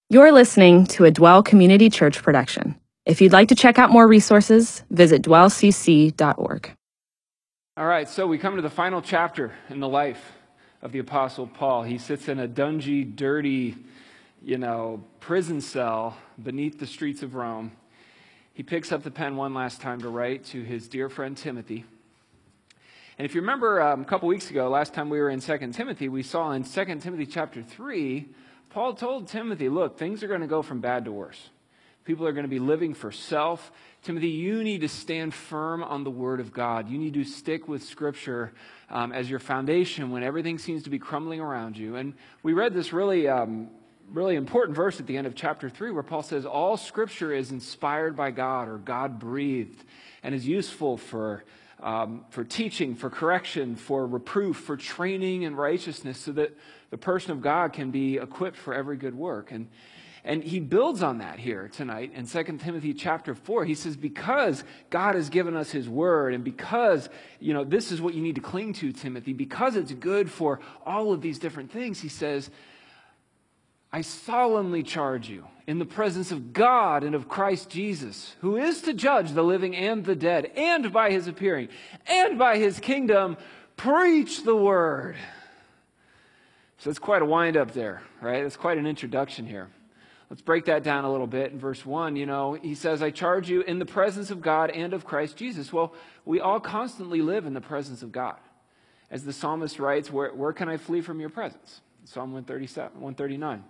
You're listening to a Dwell Community Church production. If you'd like to check out more resources, visit dwellcc.org. All right, so we come to the final chapter in the life of the Apostle Paul. He sits in a dungy, dirty, prison cell beneath the streets of Rome. He picks up the pen one last time to write to his dear friend Timothy. And if you remember a couple weeks ago, last time we were in 2 Timothy, we saw in 2 Timothy chapter 3, Paul told Timothy, look, things are going to go from bad to worse. People are going to be living for self. Timothy, you need to stand firm on the Word of God. You need to stick with Scripture as your foundation when everything seems to be crumbling around you. And we read this really important verse at the end of chapter 3 where Paul says, all Scripture is inspired by God or God-breathed and is useful for teaching, for correction, for reproof, for training in righteousness so that the person of God can be equipped for every good work. And he builds on that here tonight in 2 Timothy chapter 4. He says, because God has given us his word and because, this is what you need to cling to, Timothy, because it's good for all of these different things, he says, I solemnly charge you in the presence of God and of Christ Jesus, who is to judge the living and the dead, and by his appearing, and by his kingdom, preach the word. So it's quite a wind up there, right? It's quite an introduction here. Let's break that down a little bit. In verse 1, he says, I charge you in the presence of God and of Christ Jesus. Well, we all constantly live in the presence of God. As the psalmist writes, where can I flee from your presence? Psalm 139.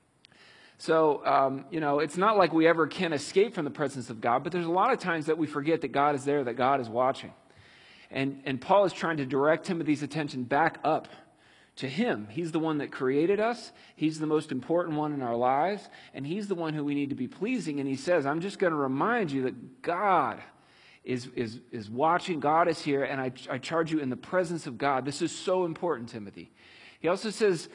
So, it's not like we ever can escape from the presence of God, but there's a lot of times that we forget that God is there, that God is watching. And Paul is trying to direct Timothy's attention back up to him. He's the one that created us. He's the most important one in our lives, and he's the one who we need to be pleasing. And he says, I'm just going to remind you that God is watching. God is here, and I charge you in the presence of God. This is so important, Timothy. He also says,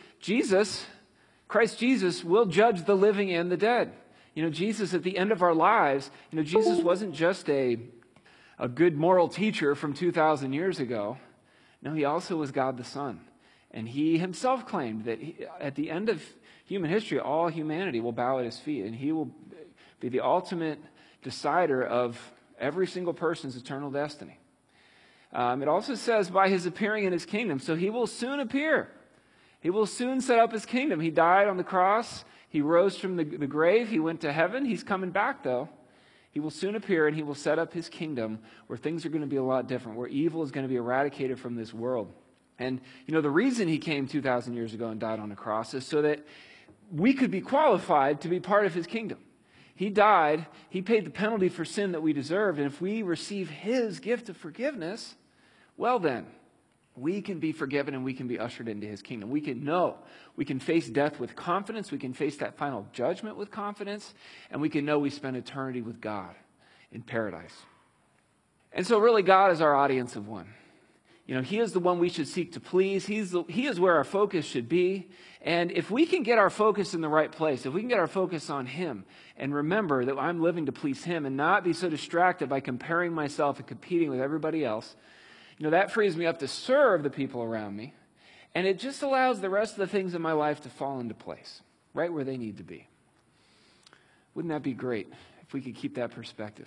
Christ Jesus will judge the living and the dead. Jesus at the end of our lives, Jesus wasn't just a good moral teacher from 2,000 years ago. No, he also was God the Son. And he himself claimed that at the end of human history, all humanity will bow at his feet. And he will be the ultimate decider of every single person's eternal destiny. It also says by his appearing in his kingdom. So he will soon appear. He will soon set up his kingdom. He died on the cross. He rose from the grave. He went to heaven. He's coming back, though. He will soon appear, and he will set up his kingdom where things are going to be a lot different, where evil is going to be eradicated from this world. And, the reason he came 2,000 years ago and died on the cross is so that we could be qualified to be part of his kingdom. He died. He paid the penalty for sin that we deserved. And if we receive his gift of forgiveness, well then, we can be forgiven and we can be ushered into his kingdom. We can face death with confidence. We can face that final judgment with confidence. And we can know we spend eternity with God in paradise. And so really God is our audience of one. He is the one we should seek to please. He is where our focus should be. And if we can get our focus in the right place, if we can get our focus on him and remember that I'm living to please him and not be so distracted by comparing myself and competing with everybody else, that frees me up to serve the people around me. And it just allows the rest of the things in my life to fall into place, right where they need to be. Wouldn't that be great if we could keep that perspective?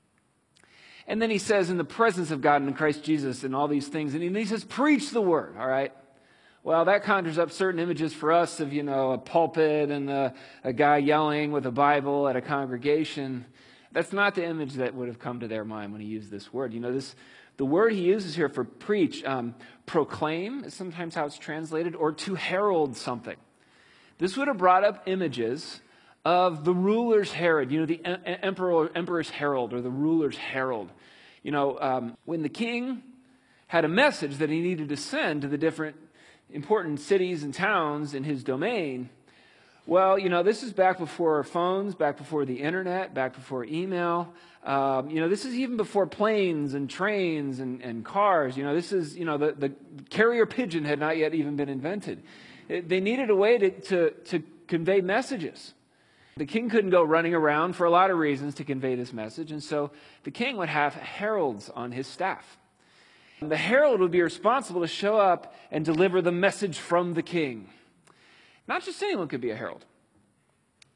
And then he says, in the presence of God and in Christ Jesus and all these things, and he says, preach the word, all right? Well, that conjures up certain images for us of, a pulpit and a guy yelling with a Bible at a congregation. That's not the image that would have come to their mind when he used this word. The word he uses here for preach, proclaim is sometimes how it's translated, or to herald something. This would have brought up images of the ruler's herald, the emperor's herald or the ruler's herald. When the king had a message that he needed to send to the different important cities and towns in his domain, well, this is back before phones, back before the internet, back before email. This is even before planes and trains and cars. This is, the carrier pigeon had not yet even been invented. They needed a way to convey messages. The king couldn't go running around for a lot of reasons to convey this message, and so the king would have heralds on his staff. The herald would be responsible to show up and deliver the message from the king. Not just anyone could be a herald.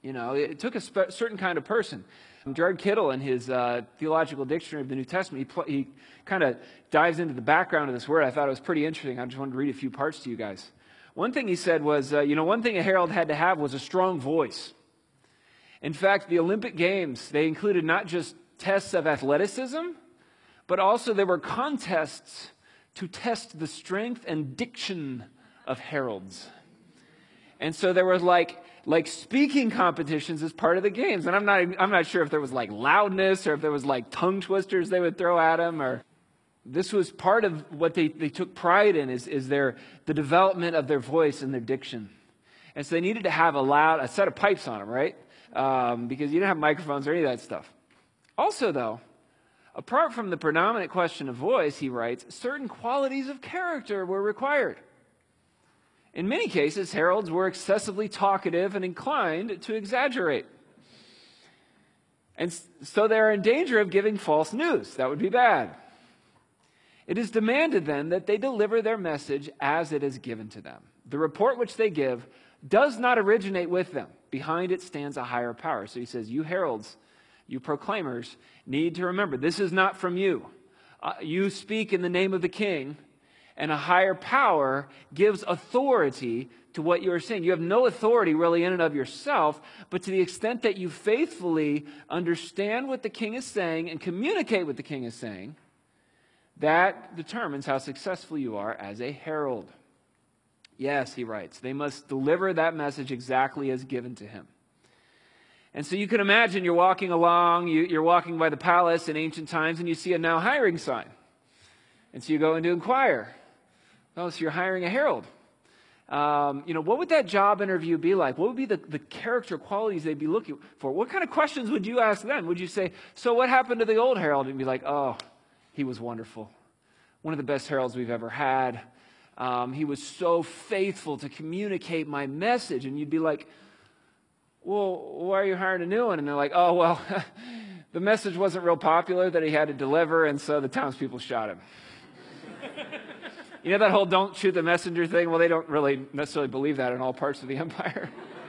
You know, it took a certain kind of person. Gerard Kittle, in his Theological Dictionary of the New Testament, he kind of dives into the background of this word. I thought it was pretty interesting. I just wanted to read a few parts to you guys. One thing he said was, one thing a herald had to have was a strong voice. In fact, the Olympic Games, they included not just tests of athleticism, but also there were contests to test the strength and diction of heralds. And so there was like speaking competitions as part of the games. And I'm not sure if there was like loudness or if there was like tongue twisters they would throw at them. Or this was part of what they took pride in is the development of their voice and their diction. And so they needed to have a set of pipes on them, right? Because you didn't have microphones or any of that stuff. Also, though, apart from the predominant question of voice, he writes, certain qualities of character were required. In many cases, heralds were excessively talkative and inclined to exaggerate. And so they're in danger of giving false news. That would be bad. It is demanded then that they deliver their message as it is given to them. The report which they give does not originate with them. Behind it stands a higher power. So he says, you heralds, you proclaimers, need to remember, this is not from you. You speak in the name of the king, and a higher power gives authority to what you are saying. You have no authority really in and of yourself, but to the extent that you faithfully understand what the king is saying and communicate what the king is saying, that determines how successful you are as a herald. Yes, he writes, they must deliver that message exactly as given to him. And so you can imagine you're walking along, you're walking by the palace in ancient times, and you see a now hiring sign. And so you go in to inquire. Oh, so you're hiring a herald. What would that job interview be like? What would be the character qualities they'd be looking for? What kind of questions would you ask them? Would you say, so what happened to the old herald? And be like, oh, he was wonderful. One of the best heralds we've ever had. He was so faithful to communicate my message. And you'd be like, well, why are you hiring a new one? And they're like, oh, well, the message wasn't real popular that he had to deliver, and so the townspeople shot him. You know that whole don't shoot the messenger thing? Well, they don't really necessarily believe that in all parts of the empire.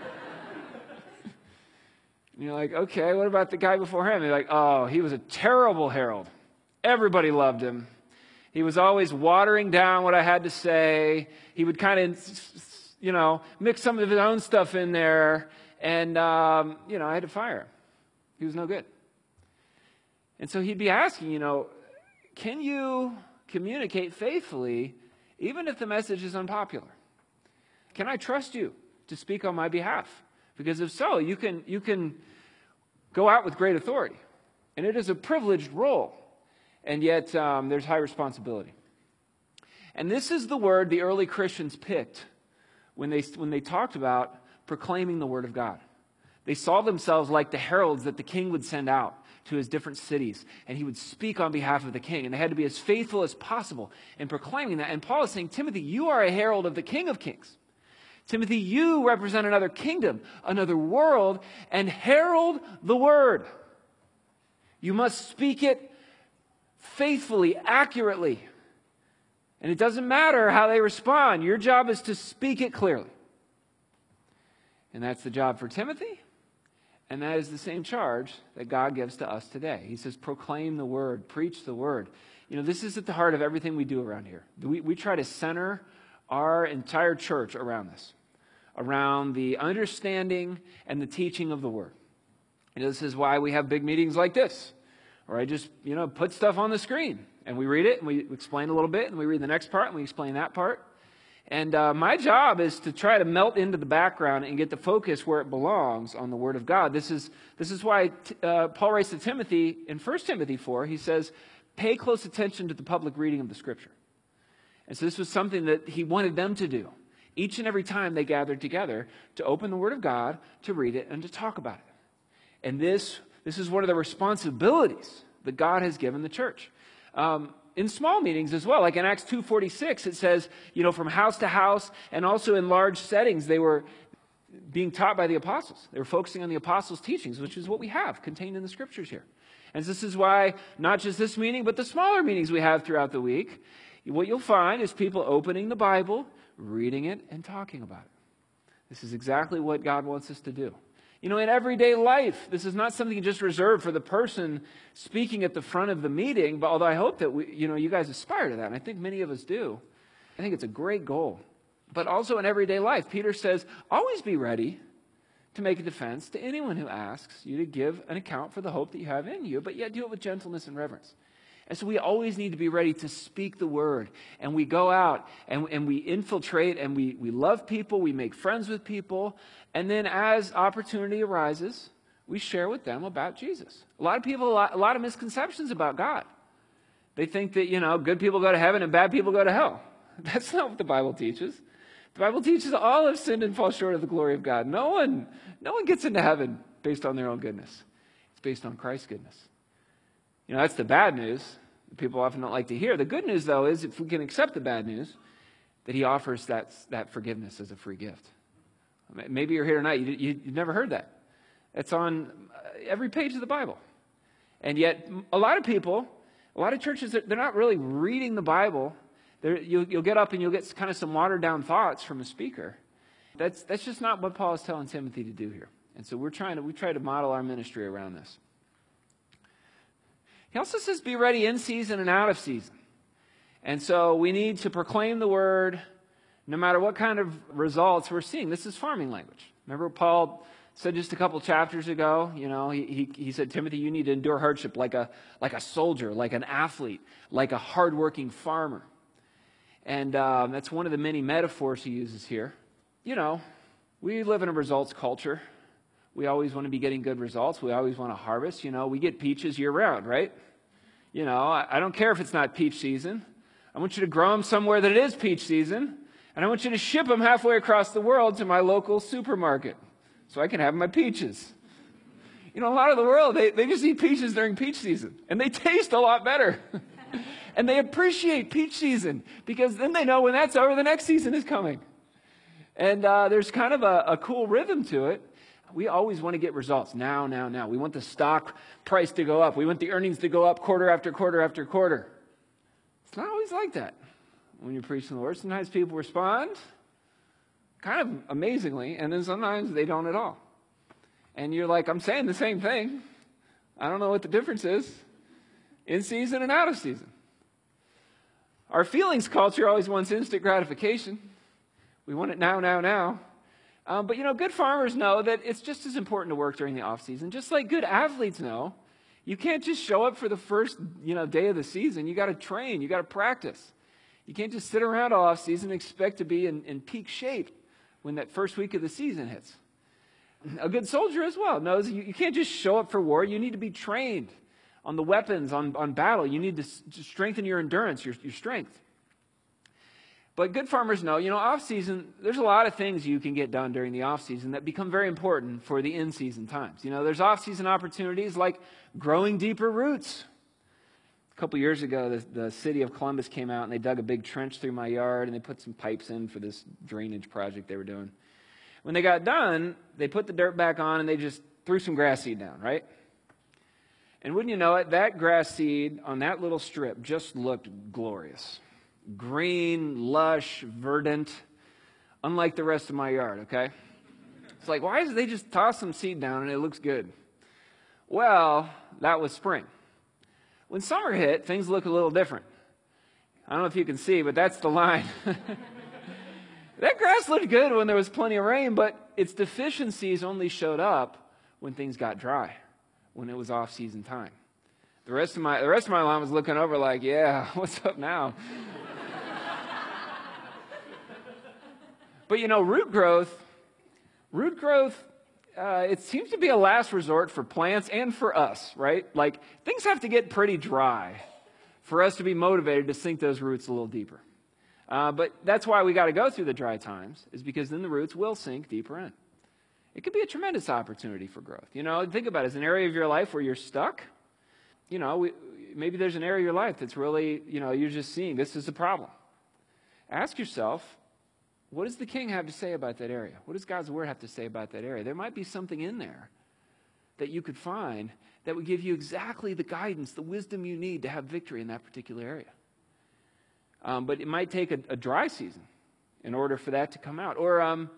And you're like, okay, what about the guy before him? They're like, oh, he was a terrible herald. Everybody loved him. He was always watering down what I had to say. He would kind of, mix some of his own stuff in there. And, I had to fire him. He was no good. And so he'd be asking, can you communicate faithfully even if the message is unpopular? Can I trust you to speak on my behalf? Because if so, you can go out with great authority. And it is a privileged role. And yet there's high responsibility. And this is the word the early Christians picked when they talked about proclaiming the word of God. They saw themselves like the heralds that the king would send out to his different cities, and he would speak on behalf of the king, and they had to be as faithful as possible in proclaiming that. And Paul is saying, Timothy, you are a herald of the King of Kings. Timothy, you represent another kingdom, another world, and herald the word. You must speak it faithfully, accurately. And it doesn't matter how they respond. Your job is to speak it clearly. And that's the job for Timothy. And that is the same charge that God gives to us today. He says, proclaim the word, preach the word. This is at the heart of everything we do around here. We try to center our entire church around this, around the understanding and the teaching of the word. This is why we have big meetings like this, where I just, put stuff on the screen, and we read it, and we explain a little bit, and we read the next part, and we explain that part. And my job is to try to melt into the background and get the focus where it belongs on the Word of God. This is why Paul writes to Timothy in 1 Timothy 4, he says, pay close attention to the public reading of the Scripture. And so this was something that he wanted them to do each and every time they gathered together to open the Word of God, to read it, and to talk about it. And this is one of the responsibilities that God has given the church. In small meetings as well, like in Acts 2:46, it says, from house to house, and also in large settings, they were being taught by the apostles. They were focusing on the apostles' teachings, which is what we have contained in the scriptures here. And this is why not just this meeting, but the smaller meetings we have throughout the week, what you'll find is people opening the Bible, reading it, and talking about it. This is exactly what God wants us to do. You know, in everyday life, this is not something just reserved for the person speaking at the front of the meeting, but although I hope that you guys aspire to that, and I think many of us do. I think it's a great goal. But also in everyday life, Peter says, always be ready to make a defense to anyone who asks you to give an account for the hope that you have in you, but yet do it with gentleness and reverence. And so we always need to be ready to speak the word. And we go out and we infiltrate and we love people, we make friends with people. And then as opportunity arises, we share with them about Jesus. A lot of people, a lot of misconceptions about God. They think that, good people go to heaven and bad people go to hell. That's not what the Bible teaches. The Bible teaches all have sinned and fall short of the glory of God. No one gets into heaven based on their own goodness. It's based on Christ's goodness. That's the bad news that people often don't like to hear. The good news, though, is if we can accept the bad news, that he offers that forgiveness as a free gift. Maybe you're here tonight, you've never heard that. It's on every page of the Bible. And yet, a lot of people, a lot of churches, they're not really reading the Bible. You'll get up and you'll get kind of some watered-down thoughts from a speaker. That's just not what Paul is telling Timothy to do here. And so we try to model our ministry around this. He also says be ready in season and out of season. And so we need to proclaim the word no matter what kind of results we're seeing. This is farming language. Remember Paul said just a couple chapters ago, he said, Timothy, you need to endure hardship like a soldier, like an athlete, like a hardworking farmer. And that's one of the many metaphors he uses here. We live in a results culture. We always want to be getting good results. We always want to harvest. We get peaches year round, right? I don't care if it's not peach season. I want you to grow them somewhere that it is peach season. And I want you to ship them halfway across the world to my local supermarket so I can have my peaches. A lot of the world, they just eat peaches during peach season. And they taste a lot better. And they appreciate peach season because then they know when that's over, the next season is coming. And there's kind of a cool rhythm to it. We always want to get results now. We want the stock price to go up. We want the earnings to go up quarter after quarter after quarter. It's not always like that when you're preaching the word. Sometimes people respond kind of amazingly, and then sometimes they don't at all. And you're like, I'm saying the same thing. I don't know what the difference is in season and out of season. Our feelings culture always wants instant gratification. We want it now. But good farmers know that it's just as important to work during the off season. Just like good athletes know, you can't just show up for the first day of the season. You got to train. You got to practice. You can't just sit around all off season and expect to be in peak shape when that first week of the season hits. A good soldier as well knows you can't just show up for war. You need to be trained on the weapons, on battle. You need to strengthen your endurance, your strength. But good farmers know, off-season, there's a lot of things you can get done during the off-season that become very important for the in-season times. There's off-season opportunities like growing deeper roots. A couple years ago, the city of Columbus came out and they dug a big trench through my yard and they put some pipes in for this drainage project they were doing. When they got done, they put the dirt back on and they just threw some grass seed down, right? And wouldn't you know it, that grass seed on that little strip just looked glorious. Green, lush, verdant, unlike the rest of my yard, okay? It's like, why did they just toss some seed down and it looks good? Well, that was spring. When summer hit, things look a little different. I don't know if you can see, but that's the line. That grass looked good when there was plenty of rain, but its deficiencies only showed up when things got dry, when it was off-season time. The rest of my lawn was looking over like, yeah, what's up now? But root growth, it seems to be a last resort for plants and for us, right? Like, things have to get pretty dry for us to be motivated to sink those roots a little deeper. But that's why we got to go through the dry times, is because then the roots will sink deeper in. It could be a tremendous opportunity for growth. Think about it. As an area of your life where you're stuck, maybe there's an area of your life that's really, you're just seeing this is a problem. Ask yourself, what does the King have to say about that area? What does God's Word have to say about that area? There might be something in there that you could find that would give you exactly the guidance, the wisdom you need to have victory in that particular area. But it might take a dry season in order for that to come out. Or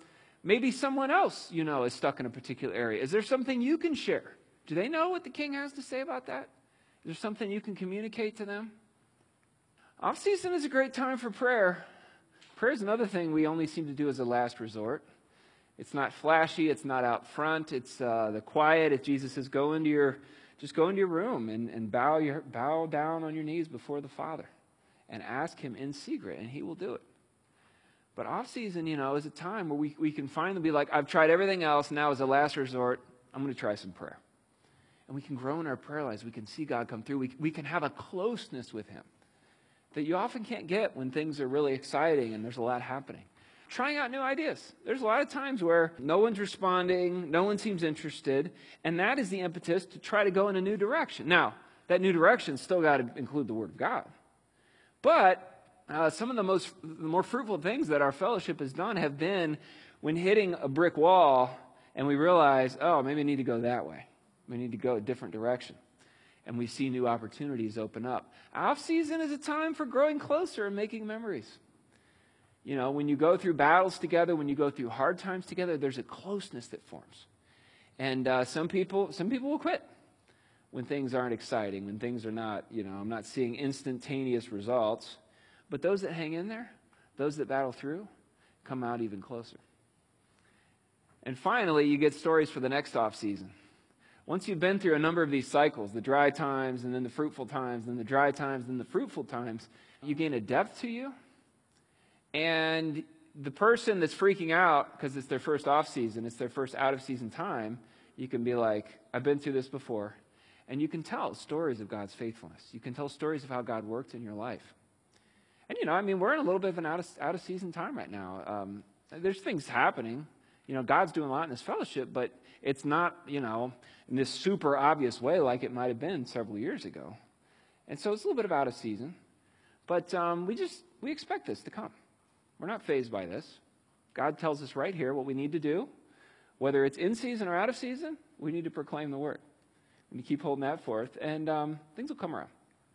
Maybe someone else, is stuck in a particular area. Is there something you can share? Do they know what the king has to say about that? Is there something you can communicate to them? Off-season is a great time for prayer. Prayer is another thing we only seem to do as a last resort. It's not flashy. It's not out front. It's the quiet. If Jesus says, just go into your room and bow down on your knees before the Father and ask him in secret, and he will do it. But off-season, is a time where we can finally be like, I've tried everything else. Now as a last resort, I'm going to try some prayer. And we can grow in our prayer lives. We can see God come through. We can have a closeness with him that you often can't get when things are really exciting and there's a lot happening. Trying out new ideas. There's a lot of times where no one's responding, no one seems interested, and that is the impetus to try to go in a new direction. Now, that new direction's still got to include the Word of God. But some of the more fruitful things that our fellowship has done have been when hitting a brick wall and we realize, maybe I need to go that way. We need to go a different direction. And we see new opportunities open up. Off-season is a time for growing closer and making memories. When you go through battles together, when you go through hard times together, there's a closeness that forms. And some people will quit when things aren't exciting, when things are not, I'm not seeing instantaneous results. But those that hang in there, those that battle through, come out even closer. And finally, you get stories for the next off-season. Once you've been through a number of these cycles, the dry times, and then the fruitful times, and then the dry times, and then the fruitful times, you gain a depth to you. And the person that's freaking out because it's their first off-season, it's their first out-of-season time, you can be like, I've been through this before. And you can tell stories of God's faithfulness. You can tell stories of how God worked in your life. And, we're in a little bit of an out-of-season time right now. There's things happening. God's doing a lot in His fellowship, but it's not, in this super obvious way like it might have been several years ago. And so it's a little bit of out of season. But we expect this to come. We're not fazed by this. God tells us right here what we need to do. Whether it's in season or out of season, we need to proclaim the word. We need to keep holding that forth, and things will come around.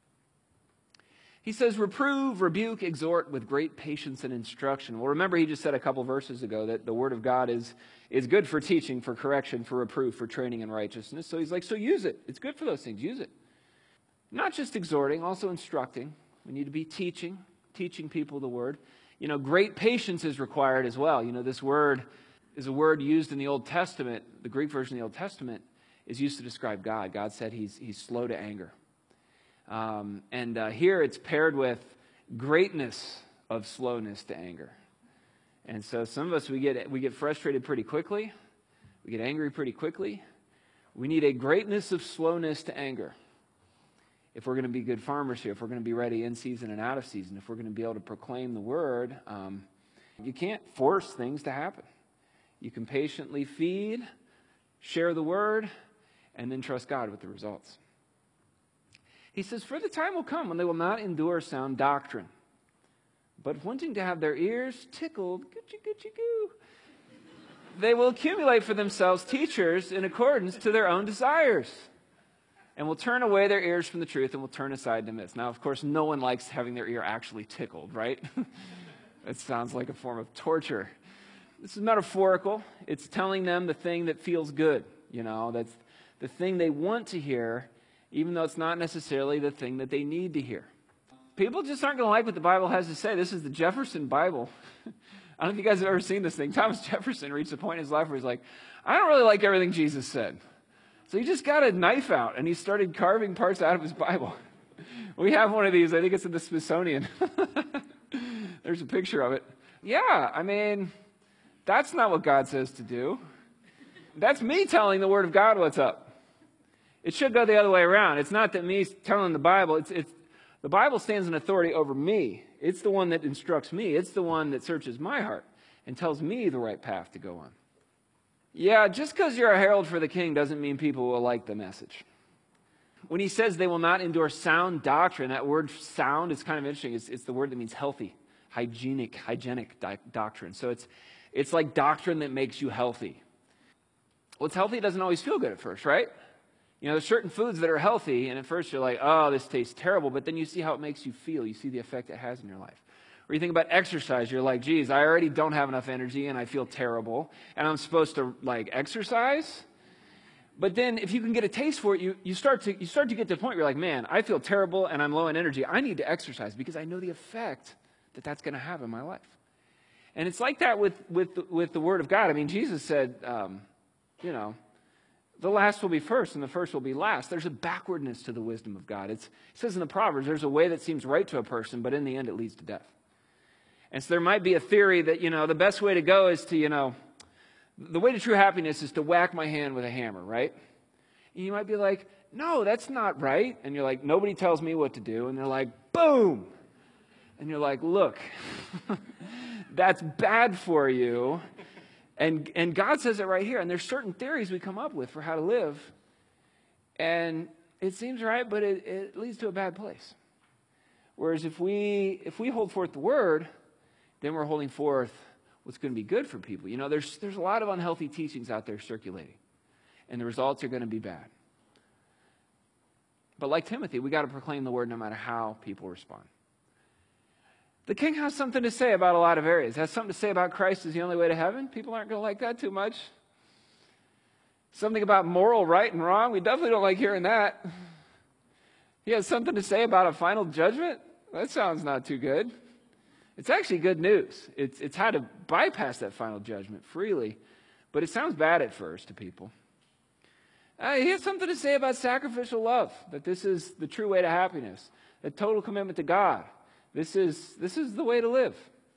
He says, reprove, rebuke, exhort with great patience and instruction. Well, remember, he just said a couple verses ago that the word of God is good for teaching, for correction, for reproof, for training in righteousness. So he's like, so use it. It's good for those things. Use it. Not just exhorting, also instructing. We need to be teaching people the word. Great patience is required as well. This word is a word used in the Old Testament. The Greek version of the Old Testament is used to describe God. God said he's slow to anger. And here it's paired with greatness of slowness to anger. And so some of us, we get frustrated pretty quickly. We get angry pretty quickly. We need a greatness of slowness to anger. If we're going to be good farmers here, if we're going to be ready in season and out of season, if we're going to be able to proclaim the word, you can't force things to happen. You can patiently feed, share the word, and then trust God with the results. He says, for the time will come when they will not endure sound doctrine, but wanting to have their ears tickled, they will accumulate for themselves teachers in accordance to their own desires, and will turn away their ears from the truth and will turn aside to myths. Now, of course, no one likes having their ear actually tickled, right? It sounds like a form of torture. This is metaphorical. It's telling them the thing that feels good, that's the thing they want to hear, even though it's not necessarily the thing that they need to hear. People just aren't going to like what the Bible has to say. This is the Jefferson Bible. I don't know if you guys have ever seen this thing. Thomas Jefferson reached a point in his life where he's like, I don't really like everything Jesus said. So he just got a knife out and he started carving parts out of his Bible. We have one of these. I think it's in the Smithsonian. There's a picture of it. Yeah, that's not what God says to do. That's me telling the Word of God what's up. It should go the other way around. It's not that me telling the Bible. The Bible stands in authority over me. It's the one that instructs me. It's the one that searches my heart and tells me the right path to go on. Yeah, just because you're a herald for the king doesn't mean people will like the message. When he says they will not endure sound doctrine, that word sound is kind of interesting. It's the word that means healthy, hygienic doctrine. So it's like doctrine that makes you healthy. What's healthy doesn't always feel good at first, right? There's certain foods that are healthy, and at first you're like, oh, this tastes terrible, but then you see how it makes you feel. You see the effect it has in your life. Or you think about exercise. You're like, geez, I already don't have enough energy and I feel terrible. And I'm supposed to exercise? But then if you can get a taste for it, you start to get to the point where you're like, man, I feel terrible and I'm low in energy. I need to exercise because I know the effect that that's going to have in my life. And it's like that with the Word of God. I mean, Jesus said, the last will be first and the first will be last. There's a backwardness to the wisdom of God. It says in the Proverbs, there's a way that seems right to a person, but in the end it leads to death. And so there might be a theory that, the best way to go is to, the way to true happiness is to whack my hand with a hammer, right? And you might be like, no, that's not right. And you're like, nobody tells me what to do. And they're like, boom. And you're like, look, that's bad for you. And God says it right here. And there's certain theories we come up with for how to live. And it seems right, but it leads to a bad place. Whereas if we hold forth the Word, then we're holding forth what's going to be good for people. There's a lot of unhealthy teachings out there circulating. And the results are going to be bad. But like Timothy, we got to proclaim the Word no matter how people respond. The king has something to say about a lot of areas. Has something to say about Christ is the only way to heaven. People aren't going to like that too much. Something about moral right and wrong. We definitely don't like hearing that. He has something to say about a final judgment. That sounds not too good. It's actually good news. It's how to bypass that final judgment freely. But it sounds bad at first to people. He has something to say about sacrificial love. That this is the true way to happiness. The total commitment to God. This is the way to live.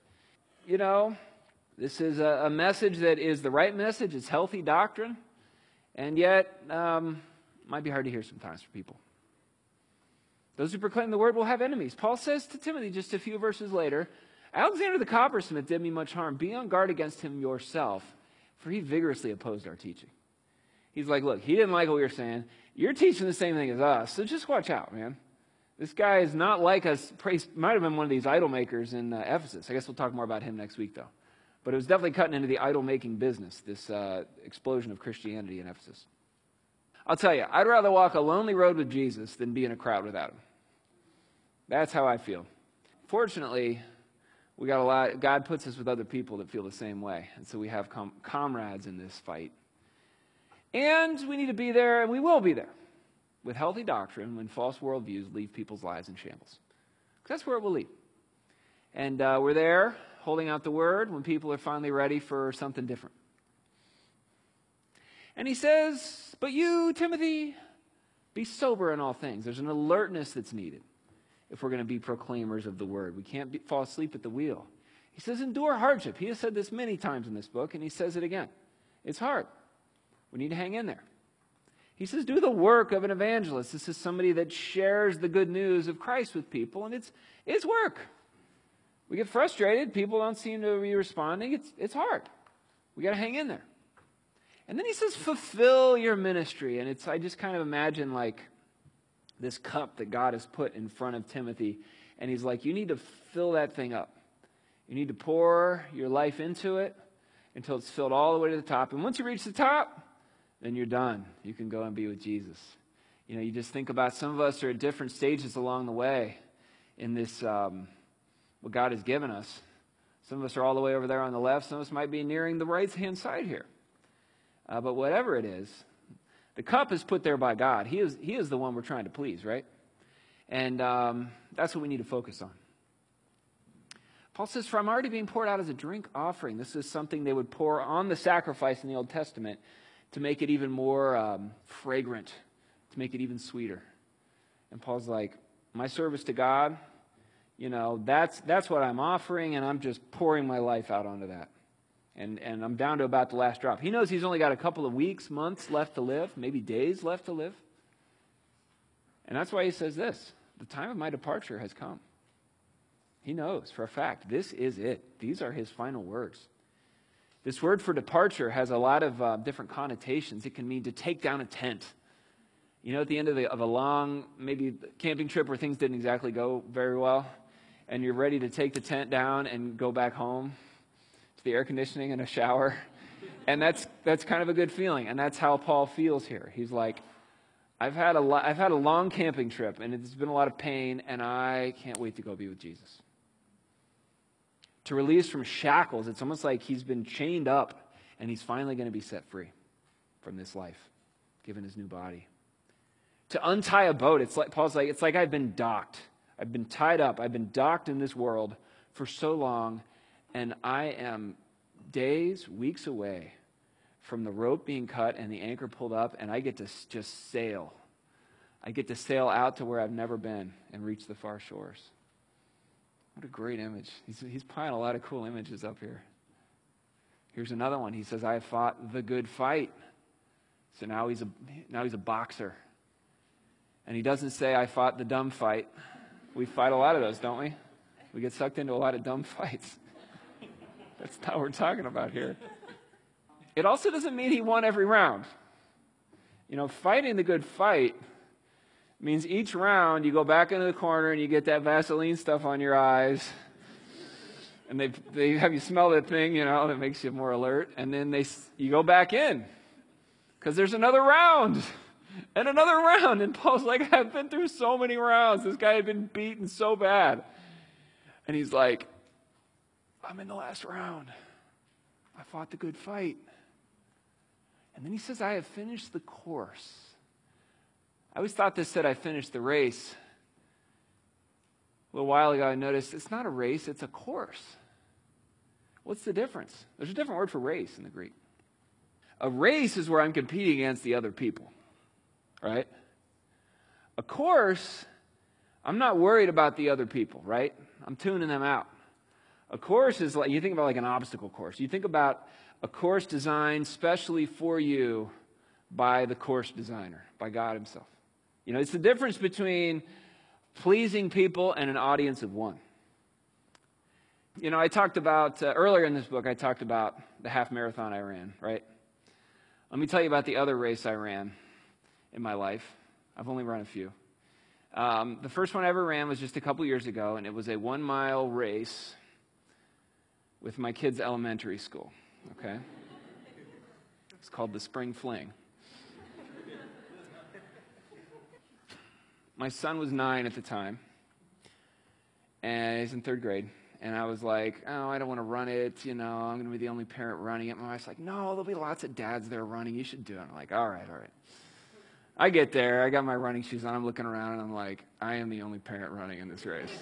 This is a message that is the right message. It's healthy doctrine. And yet, might be hard to hear sometimes for people. Those who proclaim the Word will have enemies. Paul says to Timothy just a few verses later, Alexander the coppersmith did me much harm. Be on guard against him yourself, for he vigorously opposed our teaching. He's like, look, he didn't like what we were saying. You're teaching the same thing as us, so just watch out, man. This guy is not like us. Might have been one of these idol makers in Ephesus. I guess we'll talk more about him next week, though. But it was definitely cutting into the idol-making business, this explosion of Christianity in Ephesus. I'll tell you, I'd rather walk a lonely road with Jesus than be in a crowd without him. That's how I feel. Fortunately, we got a lot. God puts us with other people that feel the same way. And so we have comrades in this fight. And we need to be there, and we will be there, with healthy doctrine when false worldviews leave people's lives in shambles. Because that's where it will lead. And we're there, holding out the Word, when people are finally ready for something different. And he says, but you, Timothy, be sober in all things. There's an alertness that's needed if we're going to be proclaimers of the Word. We can't fall asleep at the wheel. He says, endure hardship. He has said this many times in this book, and he says it again. It's hard. We need to hang in there. He says, do the work of an evangelist. This is somebody that shares the good news of Christ with people, and it's work. We get frustrated. People don't seem to be responding. It's hard. We got to hang in there. And then he says, fulfill your ministry. And I just kind of imagine like this cup that God has put in front of Timothy. And he's like, you need to fill that thing up. You need to pour your life into it until it's filled all the way to the top. And once you reach the top, then you're done. You can go and be with Jesus. You just think about some of us are at different stages along the way in this, what God has given us. Some of us are all the way over there on the left. Some of us might be nearing the right-hand side here. But whatever it is, the cup is put there by God. He is the one we're trying to please, right? And that's what we need to focus on. Paul says, for I'm already being poured out as a drink offering. This is something they would pour on the sacrifice in the Old Testament to make it even more fragrant, to make it even sweeter. And Paul's like, my service to God, that's what I'm offering, and I'm just pouring my life out onto that. And I'm down to about the last drop. He knows he's only got a couple of weeks, months left to live, maybe days left to live. And that's why he says this, the time of my departure has come. He knows for a fact, this is it. These are his final words. This word for departure has a lot of different connotations. It can mean to take down a tent. At the end of a long, maybe camping trip where things didn't exactly go very well, and you're ready to take the tent down and go back home to the air conditioning and a shower. And that's kind of a good feeling. And that's how Paul feels here. He's like, I've had a long camping trip, and it's been a lot of pain, and I can't wait to go be with Jesus. to release from shackles. It's almost like he's been chained up and he's finally going to be set free from this life, given his new body. To untie a boat, Paul's like, it's like I've been docked. I've been tied up. I've been docked in this world for so long, and I am days, weeks away from the rope being cut and the anchor pulled up, and I get to just sail. I get to sail out to where I've never been and reach the far shores. What a great image. He's piling a lot of cool images up here. Here's another one. He says, I have fought the good fight. So now he's a boxer. And he doesn't say, I fought the dumb fight. We fight a lot of those, don't we? We get sucked into a lot of dumb fights. That's not what we're talking about here. It also doesn't mean he won every round. You know, fighting the good fight means each round you go back into the corner and you get that Vaseline stuff on your eyes. And they have you smell that thing, you know, that makes you more alert. And then you go back in because there's another round. And another round. And Paul's like, I've been through so many rounds. This guy had been beaten so bad. And he's like, I'm in the last round. I fought the good fight. And then he says, I have finished the course. I always thought this said I finished the race. A little while ago I noticed it's not a race, it's a course. What's the difference? There's a different word for race in the Greek. A race is where I'm competing against the other people. Right? A course, I'm not worried about the other people, right? I'm tuning them out. A course is like, you think about like an obstacle course. You think about a course designed specially for you by the course designer, by God himself. You know, it's the difference between pleasing people and an audience of one. You know, I talked about, earlier in this book, I talked about the half marathon I ran, right? Let me tell you about the other race I ran in my life. I've only run a few. The first one I ever ran was just a couple years ago, and it was a 1-mile race with my kids' elementary school, okay? It's called the Spring Fling. My son was 9 at the time, and he's in 3rd grade. And I was like, oh, I don't want to run it. You know, I'm going to be the only parent running it. My wife's like, no, there'll be lots of dads there running. You should do it. I'm like, all right. I get there. I got my running shoes on. I'm looking around, and I'm like, I am the only parent running in this race.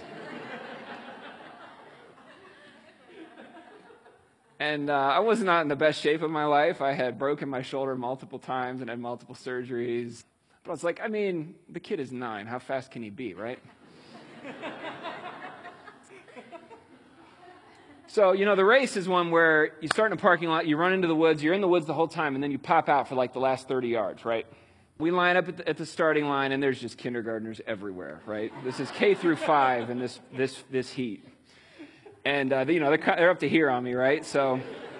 And I was not in the best shape of my life. I had broken my shoulder multiple times and had multiple surgeries. But I was like, I mean, the kid is 9. How fast can he be, right? So, you know, the race is one where you start in a parking lot, you run into the woods, you're in the woods the whole time, and then you pop out for like the last 30 yards, right? We line up at the starting line, and there's just kindergartners everywhere, right? This is K through 5 in this heat. And, you know, they're up to here on me, right? So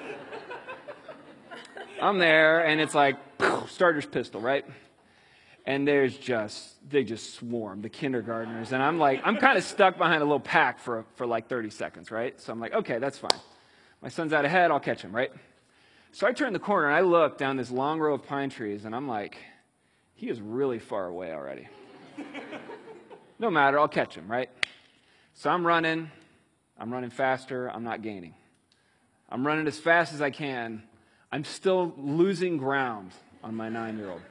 I'm there, and it's like, starter's pistol, right? And they just swarm, the kindergartners. And I'm like, I'm kind of stuck behind a little pack for like 30 seconds, right? So I'm like, okay, that's fine. My son's out ahead, I'll catch him, right? So I turn the corner, and I look down this long row of pine trees, and I'm like, he is really far away already. No matter, I'll catch him, right? So I'm running faster, I'm not gaining. I'm running as fast as I can. I'm still losing ground on my 9-year-old.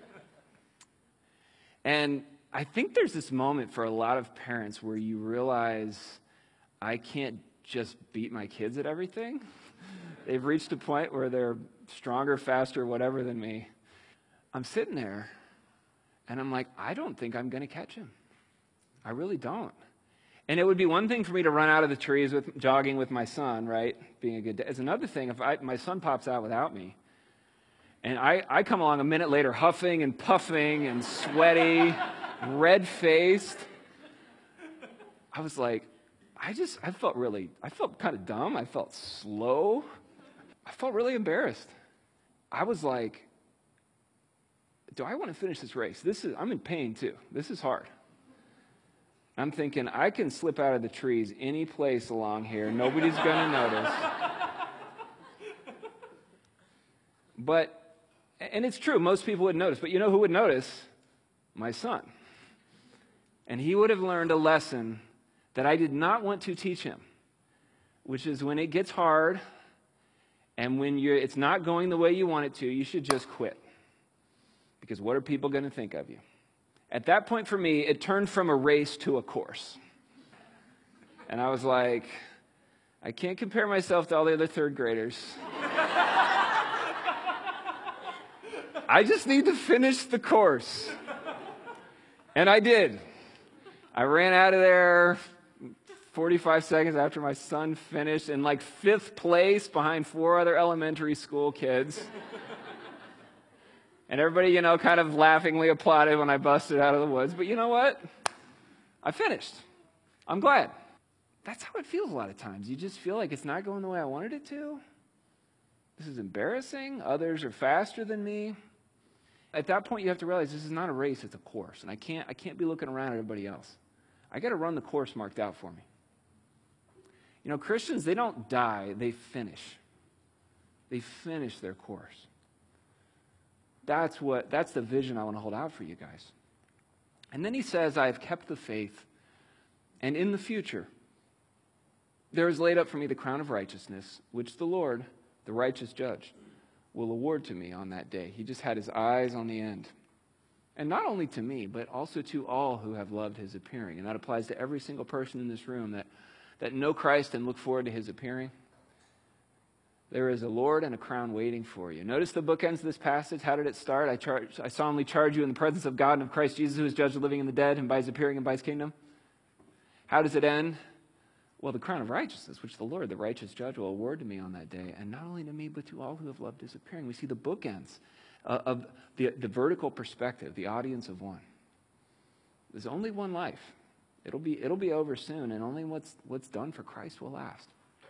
And I think there's this moment for a lot of parents where you realize, I can't just beat my kids at everything. They've reached a point where they're stronger, faster, whatever than me. I'm sitting there, and I'm like, I don't think I'm going to catch him. I really don't. And it would be one thing for me to run out of the trees jogging with my son, right? Being a good dad. It's another thing if my son pops out without me. And I come along a minute later huffing and puffing and sweaty, red-faced. I was like, I felt kind of dumb. I felt slow. I felt really embarrassed. I was like, do I want to finish this race? I'm in pain too. This is hard. I'm thinking, I can slip out of the trees any place along here. Nobody's going to notice. And it's true, most people would notice. But you know who would notice? My son. And he would have learned a lesson that I did not want to teach him, which is when it gets hard and when it's not going the way you want it to, you should just quit. Because what are people going to think of you? At that point for me, it turned from a race to a course. And I was like, I can't compare myself to all the other third graders. I just need to finish the course. And I did. I ran out of there 45 seconds after my son finished in like 5th place behind 4 other elementary school kids. And everybody, kind of laughingly applauded when I busted out of the woods. But you know what? I finished. I'm glad. That's how it feels a lot of times. You just feel like it's not going the way I wanted it to. This is embarrassing. Others are faster than me. At that point, you have to realize this is not a race, it's a course. And I can't be looking around at everybody else. I got to run the course marked out for me. Christians, they don't die, they finish. They finish their course. That's the vision I want to hold out for you guys. And then he says, I have kept the faith, and in the future, there is laid up for me the crown of righteousness, which the Lord, the righteous judge, will award to me on that day. He just had his eyes on the end. And not only to me, but also to all who have loved his appearing. And that applies to every single person in this room that know Christ and look forward to his appearing. There is a Lord and a crown waiting for you. Notice the bookends of this passage. How did it start? I solemnly charge you in the presence of God and of Christ Jesus, who is judge of the living and the dead, and by his appearing and by his kingdom. How does it end? Well, the crown of righteousness, which the Lord, the righteous judge, will award to me on that day. And not only to me, but to all who have loved his appearing. We see the bookends of the vertical perspective, the audience of one. There's only one life. It'll be over soon, and only what's done for Christ will last.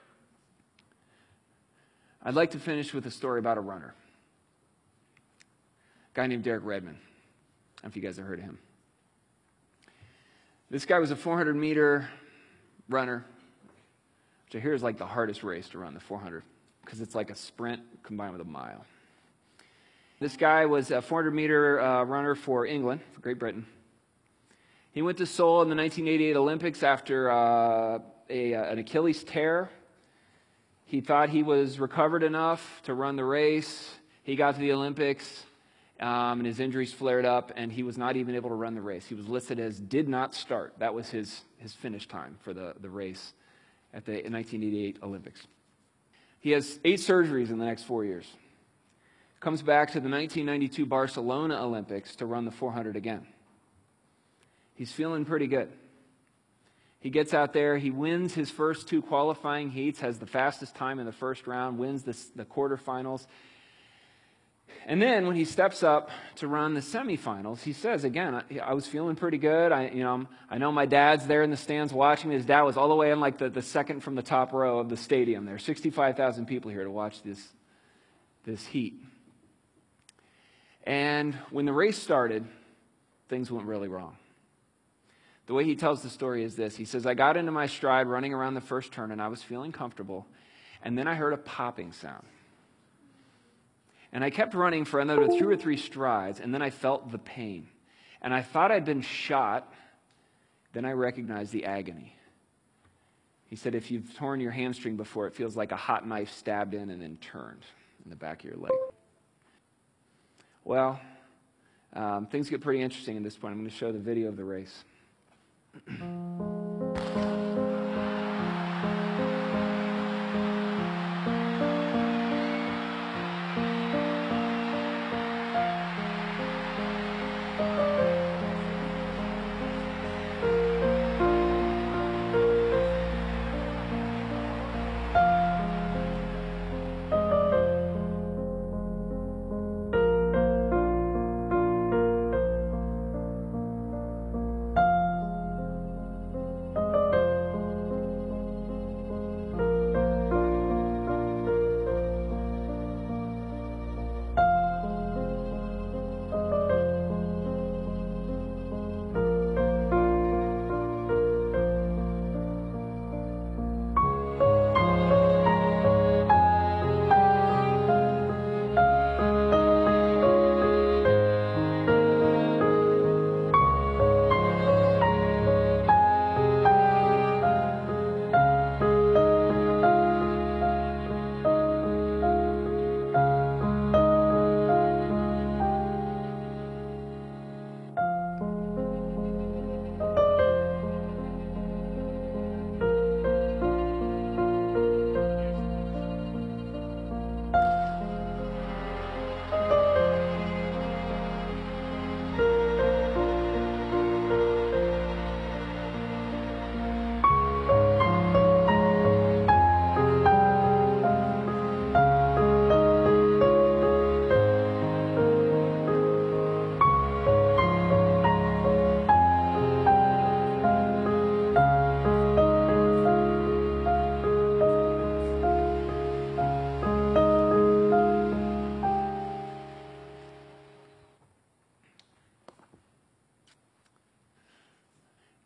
I'd like to finish with a story about a runner. A guy named Derek Redmond. I don't know if you guys have heard of him. This guy was a 400-meter runner, which I hear is like the hardest race to run, the 400, because it's like a sprint combined with a mile. This guy was a 400-meter runner for England, for Great Britain. He went to Seoul in the 1988 Olympics after an Achilles tear. He thought he was recovered enough to run the race. He got to the Olympics, and his injuries flared up, and he was not even able to run the race. He was listed as did not start. That was his finish time for the race at the 1988 Olympics. He has 8 surgeries in the next 4 years. Comes back to the 1992 Barcelona Olympics to run the 400 again. He's feeling pretty good. He gets out there, he wins his first 2 qualifying heats, has the fastest time in the first round, wins the quarterfinals. And then when he steps up to run the semifinals, he says, again, I was feeling pretty good. I know my dad's there in the stands watching me. His dad was all the way in like the second from the top row of the stadium there. 65,000 people here to watch this heat. And when the race started, things went really wrong. The way he tells the story is this. He says, I got into my stride running around the first turn, and I was feeling comfortable. And then I heard a popping sound. And I kept running for another 2 or 3 strides, and then I felt the pain. And I thought I'd been shot. Then I recognized the agony. He said, if you've torn your hamstring before, it feels like a hot knife stabbed in and then turned in the back of your leg. Well, things get pretty interesting at this point. I'm going to show the video of the race.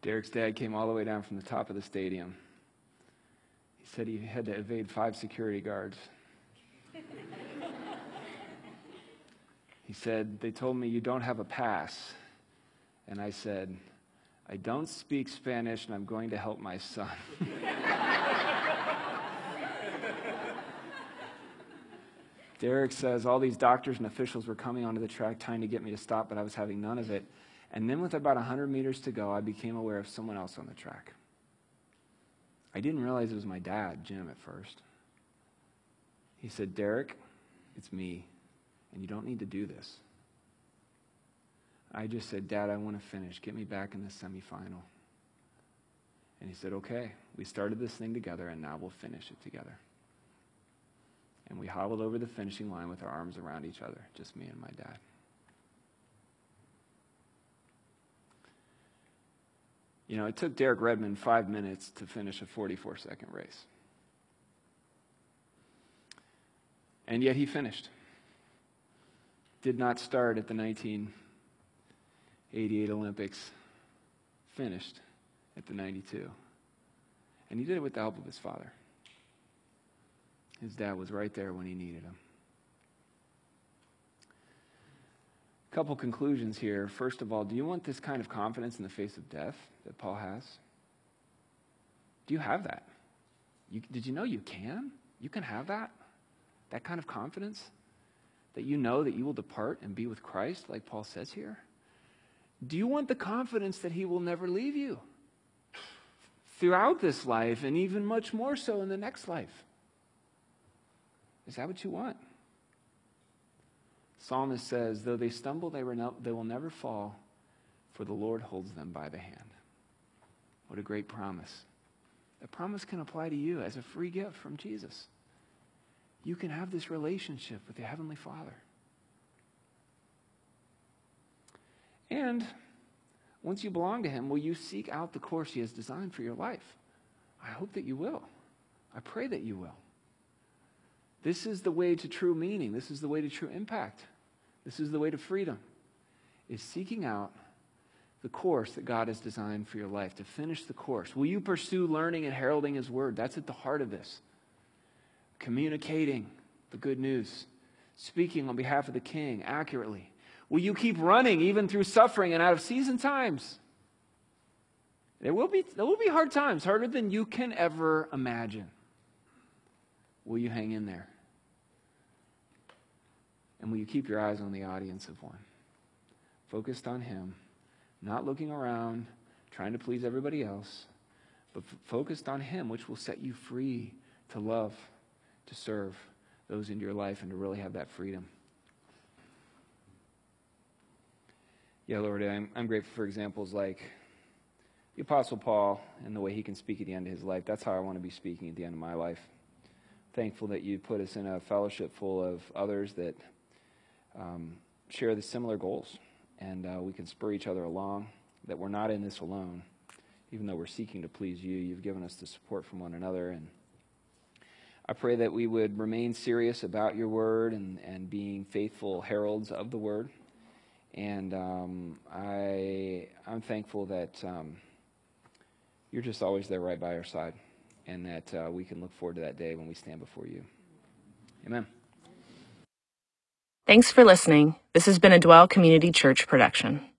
Derek's dad came all the way down from the top of the stadium. He said he had to evade 5 security guards. He said, they told me you don't have a pass. And I said, I don't speak Spanish and I'm going to help my son. Derek says all these doctors and officials were coming onto the track trying to get me to stop, but I was having none of it. And then with about 100 meters to go, I became aware of someone else on the track. I didn't realize it was my dad, Jim, at first. He said, Derek, it's me, and you don't need to do this. I just said, Dad, I want to finish. Get me back in the semifinal. And he said, okay. We started this thing together, and now we'll finish it together. And we hobbled over the finishing line with our arms around each other, just me and my dad. You know, it took Derek Redmond 5 minutes to finish a 44-second race. And yet he finished. Did not start at the 1988 Olympics. Finished at the 92. And he did it with the help of his father. His dad was right there when he needed him. A couple conclusions here. First of all, do you want this kind of confidence in the face of death that Paul has? Do you have that? Did you know you can? You can have that? That kind of confidence? That you know that you will depart and be with Christ, like Paul says here? Do you want the confidence that he will never leave you throughout this life and even much more so in the next life? Is that what you want? Psalmist says, though they stumble, they will never fall, for the Lord holds them by the hand. What a great promise. That promise can apply to you as a free gift from Jesus. You can have this relationship with your Heavenly Father. And once you belong to Him, will you seek out the course He has designed for your life? I hope that you will. I pray that you will. This is the way to true meaning. This is the way to true impact. This is the way to freedom, is seeking out the course that God has designed for your life, to finish the course. Will you pursue learning and heralding His word? That's at the heart of this. Communicating the good news, speaking on behalf of the King accurately. Will you keep running even through suffering and out of season times? There will be hard times, harder than you can ever imagine. Will you hang in there? And will you keep your eyes on the audience of one? Focused on Him, not looking around, trying to please everybody else, but focused on Him, which will set you free to love, to serve those in your life, and to really have that freedom. Yeah, Lord, I'm grateful for examples like the Apostle Paul and the way he can speak at the end of his life. That's how I want to be speaking at the end of my life. Thankful that you put us in a fellowship full of others that share the similar goals, and we can spur each other along, that we're not in this alone. Even though we're seeking to please you, you've given us the support from one another. And I pray that we would remain serious about your word and being faithful heralds of the word. And I'm thankful that you're just always there right by our side, and that we can look forward to that day when we stand before you. Amen. Thanks for listening. This has been a Dwell Community Church production.